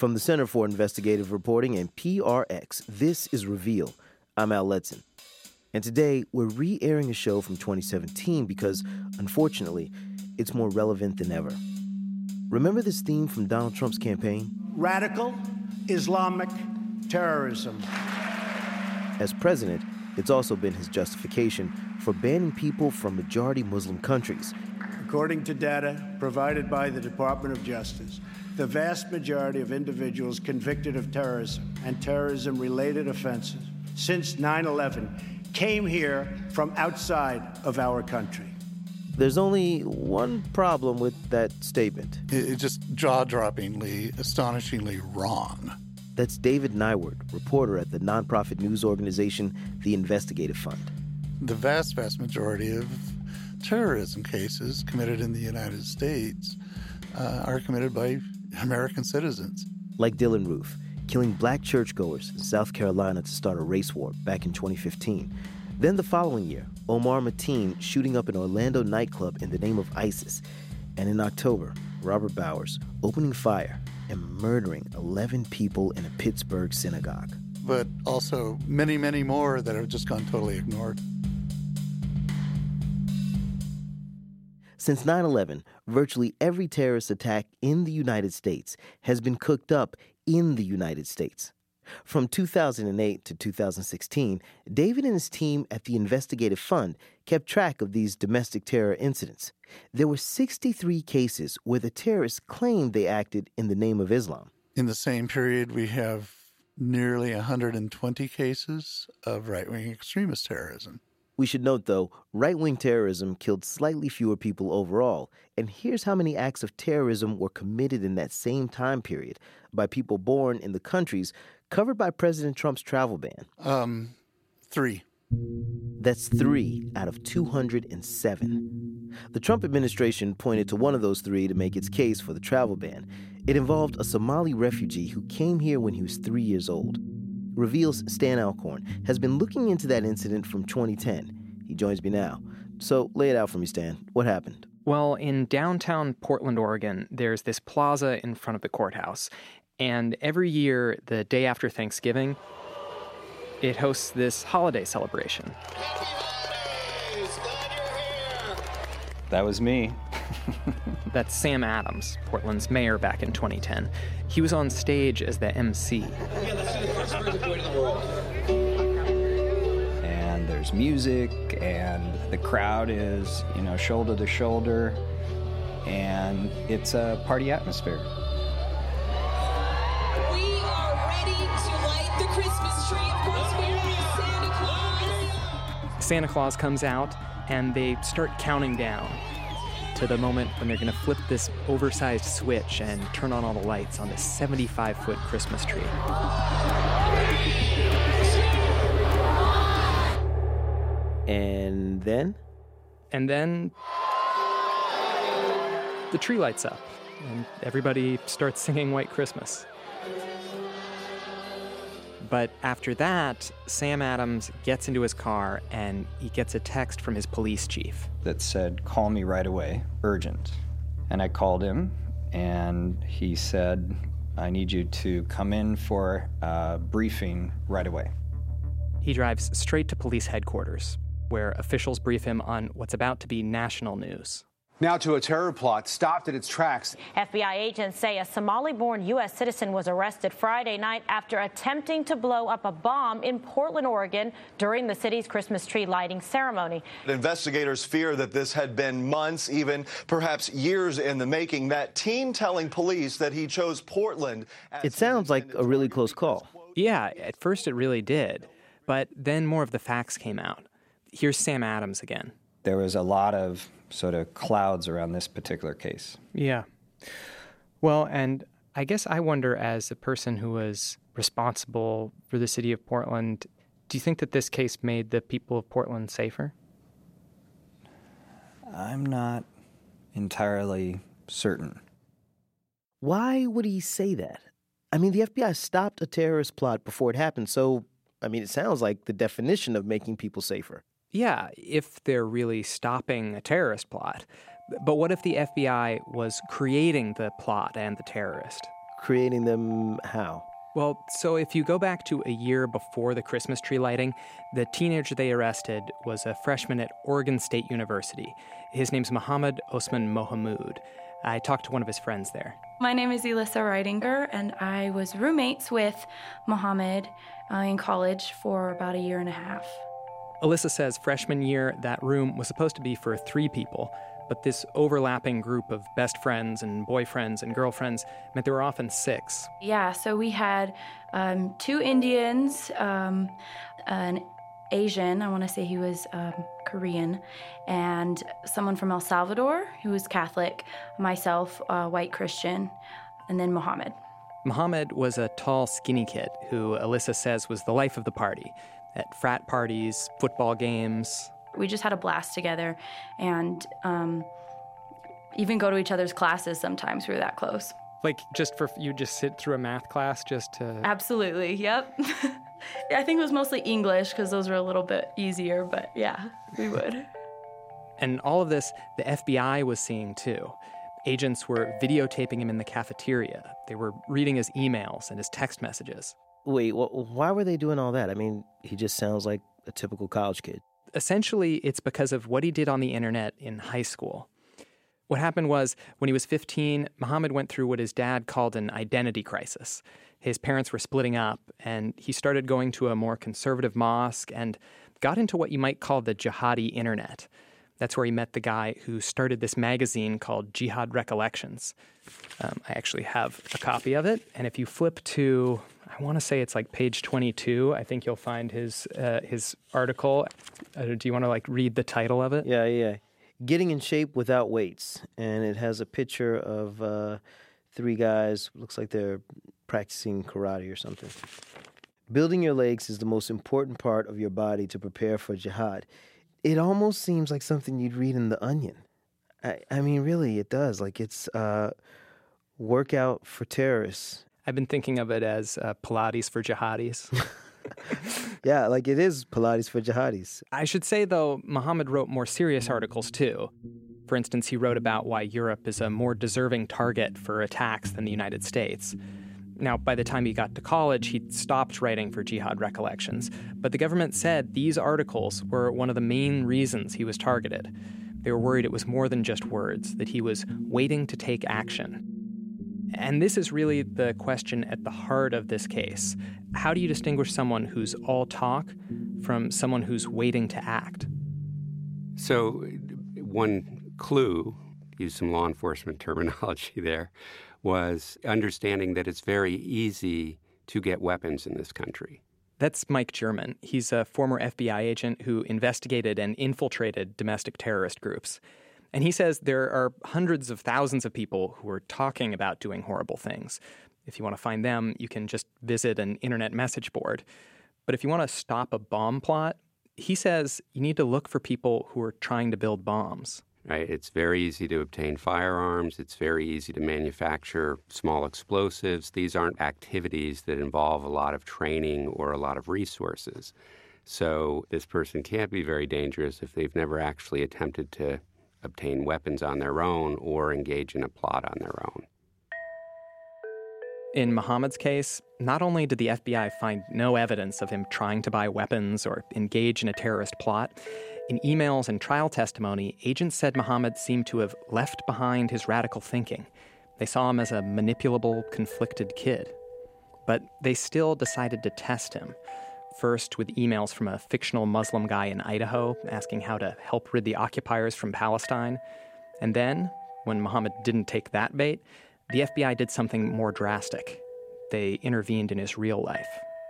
From the Center for Investigative Reporting and PRX, this is Reveal. I'm Al Letson. And today, we're re-airing a show from 2017 because, unfortunately, it's more relevant than ever. Remember this theme from Donald Trump's campaign? Radical Islamic terrorism. As president, it's also been his justification for banning people from majority Muslim countries. According to data provided by the Department of Justice, the vast majority of individuals convicted of terrorism and terrorism-related offenses since 9/11 came here from outside of our country. There's only one problem with that statement. It's just jaw-droppingly, astonishingly wrong. That's David Nyward, reporter at the nonprofit news organization, The Investigative Fund. The vast majority of terrorism cases committed in the United States are committed by American citizens. Like Dylann Roof, killing black churchgoers in South Carolina to start a race war back in 2015. Then the following year, Omar Mateen shooting up an Orlando nightclub in the name of ISIS. And in October, Robert Bowers opening fire and murdering 11 people in a Pittsburgh synagogue. But also many, many more that have just gone totally ignored. Since 9/11, virtually every terrorist attack in the United States has been cooked up in the United States. From 2008 to 2016, David and his team at the Investigative Fund kept track of these domestic terror incidents. There were 63 cases where the terrorists claimed they acted in the name of Islam. In the same period, we have nearly 120 cases of right-wing extremist terrorism. We should note, though, right-wing terrorism killed slightly fewer people overall. And here's how many acts of terrorism were committed in that same time period by people born in the countries covered by President Trump's travel ban. 3. That's 3 out of 207. The Trump administration pointed to one of those 3 to make its case for the travel ban. It involved a Somali refugee who came here when he was 3 years old. Reveal's Stan Alcorn has been looking into that incident from 2010. He joins me now. So lay it out for me, Stan. What happened? Well, in downtown Portland, Oregon, there's this plaza in front of the courthouse. And every year, the day after Thanksgiving, it hosts this holiday celebration. Happy holidays! Glad you're here! That was me. That's Sam Adams, Portland's mayor back in 2010. He was on stage as the MC. Yeah, let's do the first spring boy in the world. And there's music, and the crowd is, shoulder to shoulder, and it's a party atmosphere. We are ready to light the Christmas tree. Of course, we have Santa Claus. Santa Claus comes out, and they start counting down to the moment when they're going to flip this oversized switch and turn on all the lights on this 75-foot Christmas tree. And then? And then the tree lights up, and everybody starts singing White Christmas. But after that, Sam Adams gets into his car, and he gets a text from his police chief that said, "Call me right away, urgent." And I called him, and he said, "I need you to come in for a briefing right away." He drives straight to police headquarters, where officials brief him on what's about to be national news. Now to a terror plot stopped in its tracks. FBI agents say a Somali-born U.S. citizen was arrested Friday night after attempting to blow up a bomb in Portland, Oregon during the city's Christmas tree lighting ceremony. Investigators fear that this had been months, even perhaps years in the making. That teen telling police that he chose Portland. It sounds like a really close call. Yeah, at first it really did. But then more of the facts came out. Here's Sam Adams again. There was a lot of sort of clouds around this particular case. Yeah. Well, and I guess I wonder, as a person who was responsible for the city of Portland, do you think that this case made the people of Portland safer? I'm not entirely certain. Why would he say that? I mean, the FBI stopped a terrorist plot before it happened, so, it sounds like the definition of making people safer. Yeah, if they're really stopping a terrorist plot. But what if the FBI was creating the plot and the terrorist? creating them how? Well, so if you go back to a year before the Christmas tree lighting, the teenager they arrested was a freshman at Oregon State University. His name's Mohammed Osman Mohamud. I talked to one of his friends there. My name is Elissa Reidinger, and I was roommates with Mohammed in college for about a year and a half. Alyssa says freshman year, that room was supposed to be for 3 people, but this overlapping group of best friends and boyfriends and girlfriends meant there were often 6. Yeah, so we had 2 Indians, an Asian, I want to say he was Korean, and someone from El Salvador who was Catholic, myself, white Christian, and then Mohammed. Mohammed was a tall, skinny kid who Alyssa says was the life of the party. At frat parties, football games. We just had a blast together and even go to each other's classes sometimes. We were that close. Like just for you just sit through a math class just to... Absolutely, yep. I think it was mostly English because those were a little bit easier, but yeah, we would. And all of this, the FBI was seeing too. Agents were videotaping him in the cafeteria. They were reading his emails and his text messages. Wait, why were they doing all that? I mean, he just sounds like a typical college kid. Essentially, it's because of what he did on the internet in high school. What happened was, when he was 15, Mohammed went through what his dad called an identity crisis. His parents were splitting up, and he started going to a more conservative mosque and got into what you might call the jihadi internet. That's where he met the guy who started this magazine called Jihad Recollections. I actually have a copy of it, and if you flip to, I want to say it's like page 22, I think you'll find his article. Do you want to read the title of it? Yeah. Getting in Shape Without Weights, and it has a picture of 3 guys, looks like they're practicing karate or something. Building your legs is the most important part of your body to prepare for jihad. It almost seems like something you'd read in The Onion. I mean, really, it does. It's workout for terrorists. I've been thinking of it as Pilates for jihadis. Yeah, it is Pilates for jihadis. I should say, though, Mohammed wrote more serious articles, too. For instance, he wrote about why Europe is a more deserving target for attacks than the United States. Now, by the time he got to college, he'd stopped writing for Jihad Recollections, but the government said these articles were one of the main reasons he was targeted. They were worried it was more than just words, that he was waiting to take action. And this is really the question at the heart of this case. How do you distinguish someone who's all talk from someone who's waiting to act? So one clue, use some law enforcement terminology there, was understanding that it's very easy to get weapons in this country. That's Mike German. He's a former FBI agent who investigated and infiltrated domestic terrorist groups. And he says there are hundreds of thousands of people who are talking about doing horrible things. If you want to find them, you can just visit an internet message board. But if you want to stop a bomb plot, he says you need to look for people who are trying to build bombs. Right? It's very easy to obtain firearms. It's very easy to manufacture small explosives. These aren't activities that involve a lot of training or a lot of resources. So this person can't be very dangerous if they've never actually attempted to obtain weapons on their own or engage in a plot on their own. In Mohammed's case, not only did the FBI find no evidence of him trying to buy weapons or engage in a terrorist plot, in emails and trial testimony, agents said Mohammed seemed to have left behind his radical thinking. They saw him as a manipulable, conflicted kid. But they still decided to test him. First with emails from a fictional Muslim guy in Idaho asking how to help rid the occupiers from Palestine. And then, when Mohammed didn't take that bait, the FBI did something more drastic. They intervened in his real life.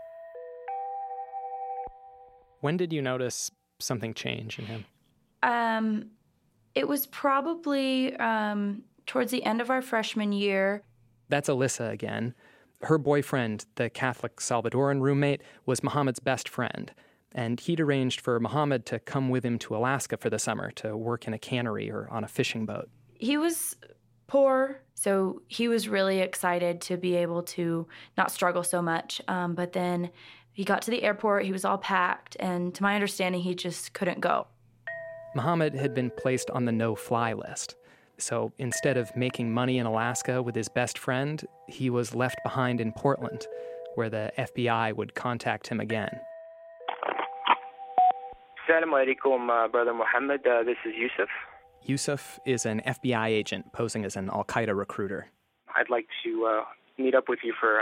When did you notice something change in him? It was probably towards the end of our freshman year. That's Alyssa again. Her boyfriend, the Catholic Salvadoran roommate, was Mohammed's best friend. And he'd arranged for Mohammed to come with him to Alaska for the summer to work in a cannery or on a fishing boat. He was poor, so he was really excited to be able to not struggle so much. But then he got to the airport, he was all packed, and to my understanding, he just couldn't go. Mohammed had been placed on the no-fly list. So instead of making money in Alaska with his best friend, he was left behind in Portland, where the FBI would contact him again. Assalamu alaikum, Brother Muhammad. This is Yusuf. Yusuf is an FBI agent posing as an al-Qaeda recruiter. I'd like to meet up with you for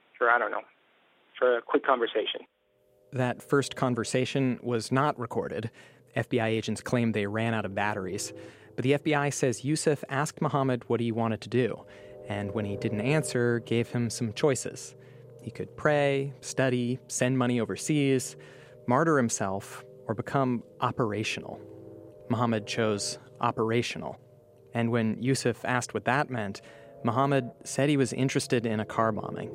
a quick conversation. That first conversation was not recorded. FBI agents claimed they ran out of batteries. But the FBI says Yusuf asked Muhammad what he wanted to do, and when he didn't answer, gave him some choices. He could pray, study, send money overseas, martyr himself, or become operational. Muhammad chose operational. And when Yusuf asked what that meant, Muhammad said he was interested in a car bombing.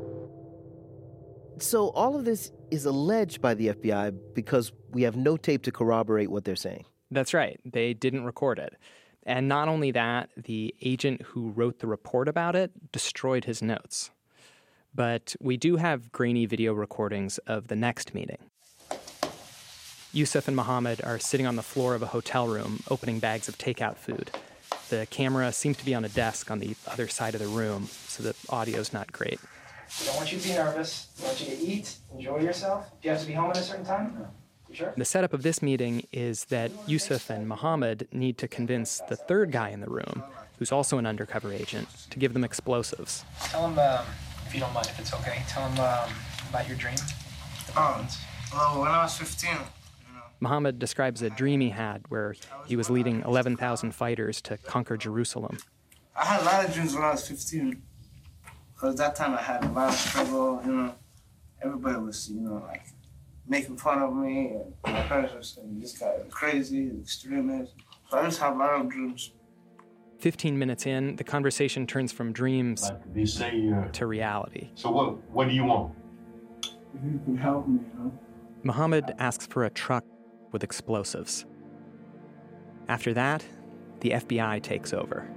So all of this is alleged by the FBI because we have no tape to corroborate what they're saying. That's right. They didn't record it. And not only that, the agent who wrote the report about it destroyed his notes. But we do have grainy video recordings of the next meeting. Yusuf and Muhammad are sitting on the floor of a hotel room, opening bags of takeout food. The camera seems to be on a desk on the other side of the room, so the audio's not great. I don't want you to be nervous. I want you to eat, enjoy yourself. Do you have to be home at a certain time? No. You sure? The setup of this meeting is that Yusuf and Muhammad need to convince the third guy in the room, who's also an undercover agent, to give them explosives. Tell him, if you don't mind, if it's okay, tell him about your dream. Well, when I was 15... Muhammad describes a dream he had where he was leading 11,000 fighters to conquer Jerusalem. I had a lot of dreams when I was 15. Because that time I had a lot of struggle, Everybody was, like, making fun of me. And my parents were saying, this guy is crazy, extremist. So I just have a lot of dreams. 15 minutes in, the conversation turns from dreams to reality. So what do you want? If you can help me, Muhammad asks for a truck with explosives. After that, the FBI takes over.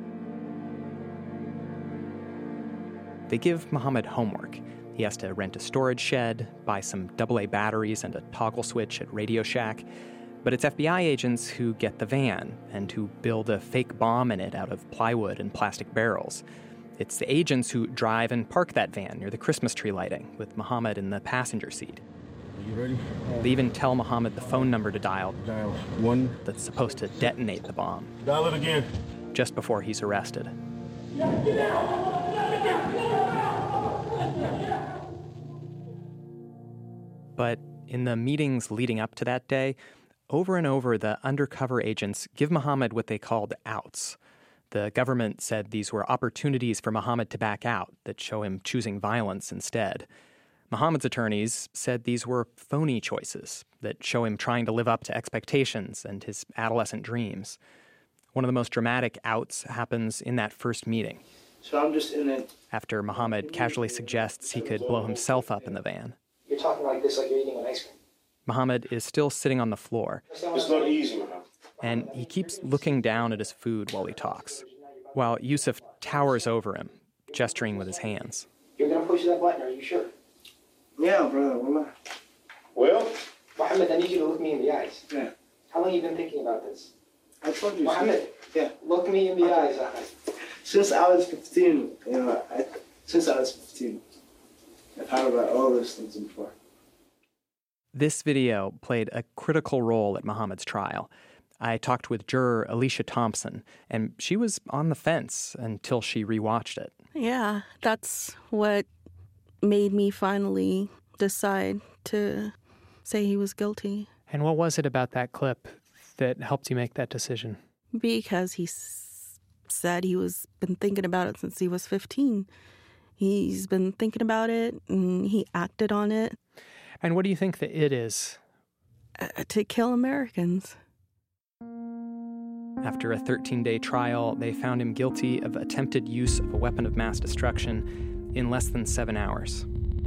They give Muhammad homework. He has to rent a storage shed, buy some AA batteries and a toggle switch at Radio Shack. But it's FBI agents who get the van and who build a fake bomb in it out of plywood and plastic barrels. It's the agents who drive and park that van near the Christmas tree lighting with Muhammad in the passenger seat. Are you ready? They even tell Muhammad the phone number to dial. Dial 1. That's supposed to detonate the bomb. Dial it again. Just before he's arrested. But in the meetings leading up to that day, over and over the undercover agents give Muhammad what they called outs. The government said these were opportunities for Muhammad to back out that show him choosing violence instead. Muhammad's attorneys said these were phony choices that show him trying to live up to expectations and his adolescent dreams. One of the most dramatic outs happens in that first meeting. So I'm just in it. After Muhammad casually suggests he could blow himself up in the van. You're talking like this, like you're eating an ice cream. Muhammad is still sitting on the floor. It's not easy, man. And he keeps looking down at his food while he talks, while Yusuf towers over him, gesturing with his hands. You're going to push that button, are you sure? Yeah, brother. Well? Muhammad, I need you to look me in the eyes. Yeah. How long have you been thinking about this? I told you. Muhammad, yeah. Look me in the eyes. Since I was 15, since I was 15, I've thought about all those things before. This video played a critical role at Muhammad's trial. I talked with juror Alicia Thompson, and she was on the fence until she rewatched it. Yeah, that's what made me finally decide to say he was guilty. And what was it about that clip that helped you make that decision? Because he said he was been thinking about it since he was 15. He's been thinking about it, and he acted on it. And what do you think the it is? To kill Americans. After a 13-day trial, they found him guilty of attempted use of a weapon of mass destruction in less than 7 hours.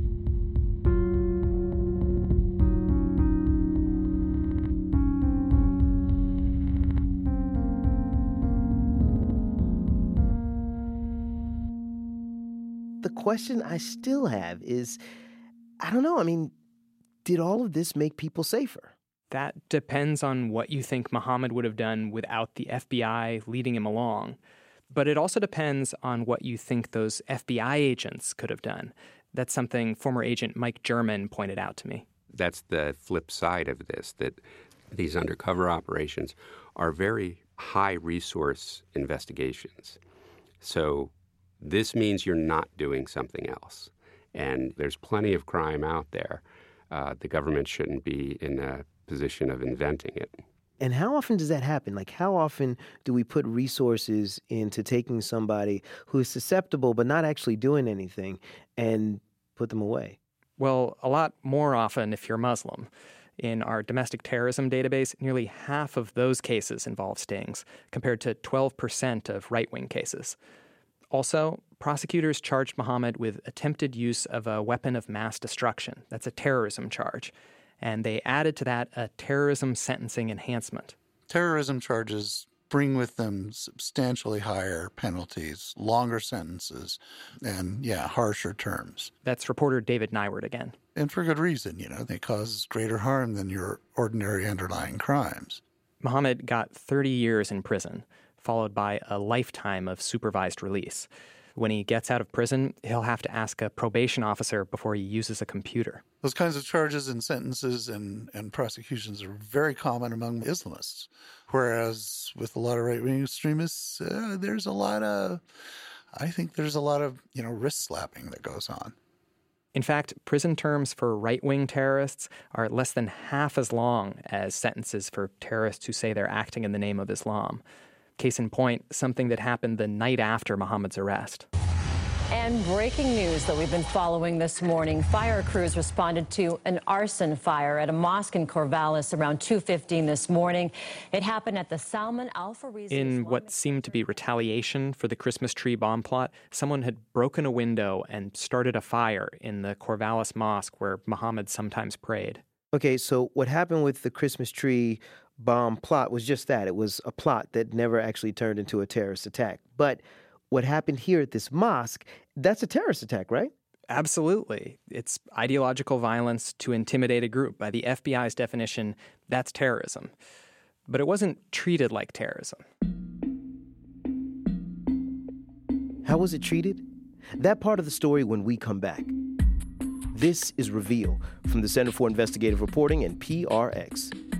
The question I still have is, I don't know, did all of this make people safer? That depends on what you think Mohammed would have done without the FBI leading him along. But it also depends on what you think those FBI agents could have done. That's something former agent Mike German pointed out to me. That's the flip side of this, that these undercover operations are very high-resource investigations. So this means you're not doing something else. And there's plenty of crime out there. The government shouldn't be in a position of inventing it. And how often does that happen? Like, how often do we put resources into taking somebody who is susceptible but not actually doing anything and put them away? Well, a lot more often if you're Muslim. In our domestic terrorism database, nearly half of those cases involve stings, compared to 12% of right-wing cases. Also, prosecutors charged Mohammed with attempted use of a weapon of mass destruction. That's a terrorism charge. And they added to that a terrorism sentencing enhancement. Terrorism charges bring with them substantially higher penalties, longer sentences, and, harsher terms. That's reporter David Nyward again. And for good reason, they cause greater harm than your ordinary underlying crimes. Mohammed got 30 years in prison, followed by a lifetime of supervised release. When he gets out of prison, he'll have to ask a probation officer before he uses a computer. Those kinds of charges and sentences and prosecutions are very common among Islamists, whereas with a lot of right-wing extremists, there's a lot of wrist slapping that goes on. In fact, prison terms for right-wing terrorists are less than half as long as sentences for terrorists who say they're acting in the name of Islam. Case in point, something that happened the night after Mohammed's arrest. And breaking news that we've been following this morning. Fire crews responded to an arson fire at a mosque in Corvallis around 2:15 this morning. It happened at the Salman Al-Farisi. In what seemed to be retaliation for the Christmas tree bomb plot, someone had broken a window and started a fire in the Corvallis mosque where Mohammed sometimes prayed. Okay, so what happened with the Christmas tree bomb plot was just that. It was a plot that never actually turned into a terrorist attack. But what happened here at this mosque, that's a terrorist attack, right? Absolutely. It's ideological violence to intimidate a group. By the FBI's definition, that's terrorism. But it wasn't treated like terrorism. How was it treated? That part of the story when we come back. This is Reveal from the Center for Investigative Reporting and PRX.